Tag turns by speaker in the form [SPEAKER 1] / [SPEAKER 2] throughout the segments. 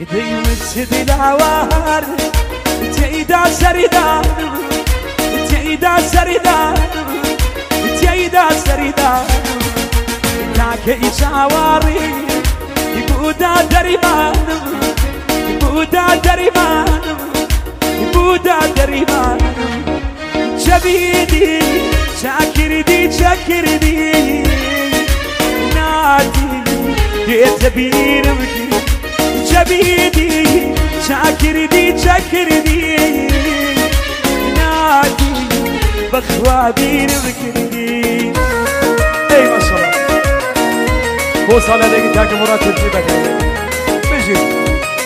[SPEAKER 1] ديمت دلاوار تيدا سريدان تيدا سريدان تيدا سريدان لك إشاواري يبودا دريمان يبودا دريمان يبودا دريمان شبيدي شاكردي شاكردي نادي يتبين بكي شبيدي شاكردي شاكردي نادي بخوابين بكي. اي ما شاء الله هو صالح لك تاك مراد تجيبك بجي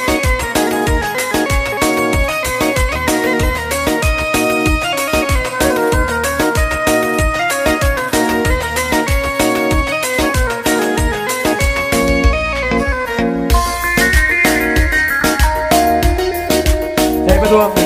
[SPEAKER 1] بدوام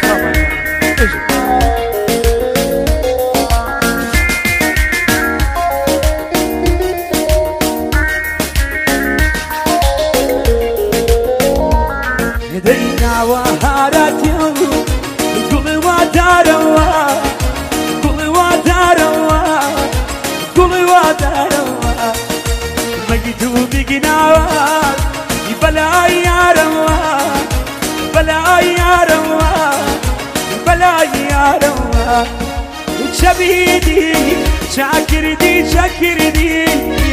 [SPEAKER 1] هدينا وهارات يوم كل وداروا كل وداروا كل وداروا مجدو بجناوا بلا يا روا بلا يا روا بلا يا روا شبيدي شاكردي شاكردي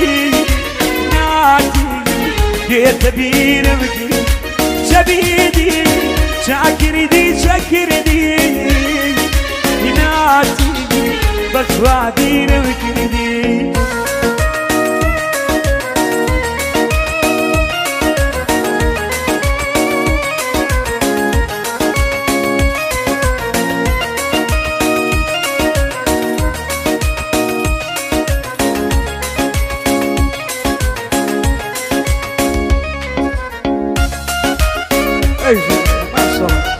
[SPEAKER 1] نادي يتبين بكي شبيدي شاكردي شاكردي نادي بخوابين بكي. ما شاء الله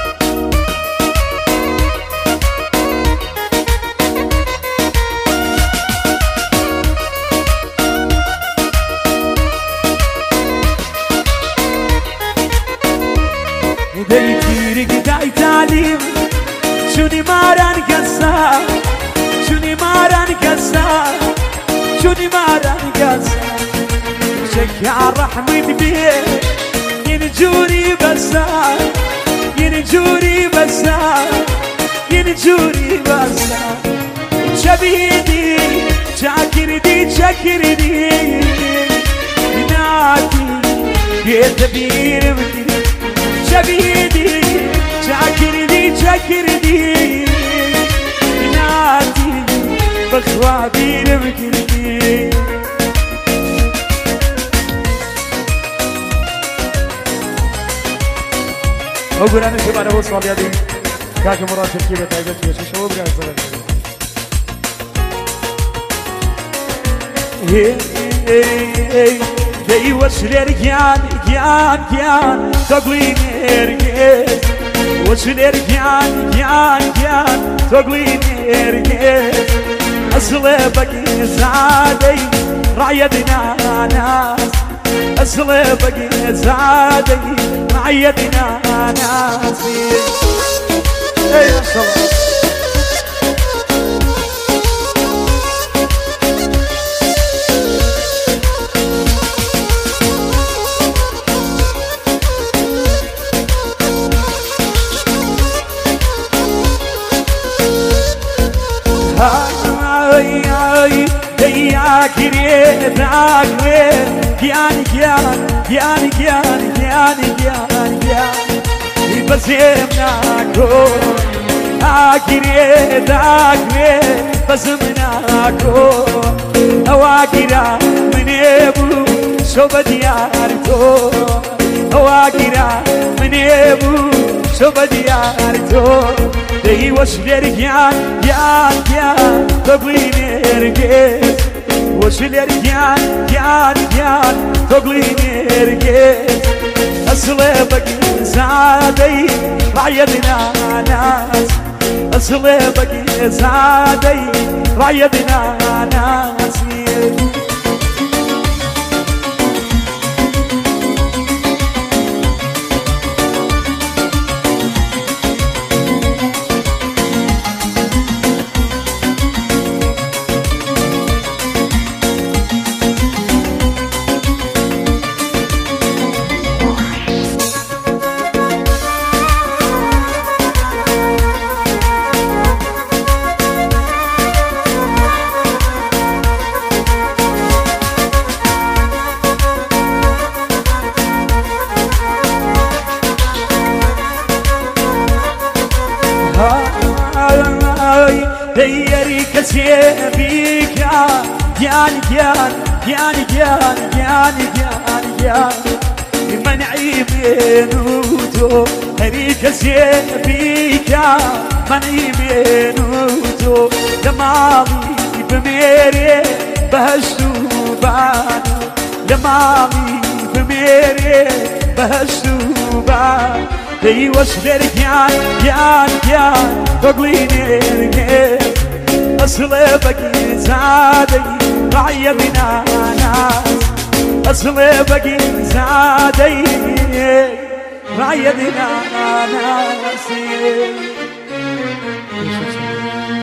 [SPEAKER 1] هديتي رقداي تعليم شوني ماران قصا شوني ماران قصا شوني ماران قصا شكا رحمة بيه ينجوري بسا ينجوري بسا ينجوري بسا شبيدي شاكردي شاكردي نادي يتبين بكي شبيدي شاكردي شاكردي نادي بخوابين بكي. أقول أنا شباب أنا وصل يا دي كاك مراد شركي بتاعي بس شو بقى الزلمة هي وصل رجال جان جان تقولين رجال وصل رجال جان جان تقولين رجال أصل بقي زادي رعيتنا ناس أصل بقي زادي رعيتنا ناسي. اي ما شاء الله يا كريم عقوين كيان كيان كيان كيان كيان كيان كيان بسمناكو آكريم عقوين بسمناكو أواكرا من يبو شوب ديارتو أواكرا من يبو شوب ديارتو دي وشلر كيان كيان كيان تقوين رجيس وشلر كيان كيان كيان تقوين رجيس أصل بقي زادي رعيتنا ناس أصل بقي زادي رعيتنا ناس. ديري كسيبيك جان جان جان جان جان جان جان منعي منوتو هريك سيبيك منعي منوتو دماغي بميري بهشتو بانو دماغي بميري بهشتو بانو دي وشدر جان جان جان بقليني أصلبك زادي رعي بنا ناس أصلبك زادي رعي بنا ناس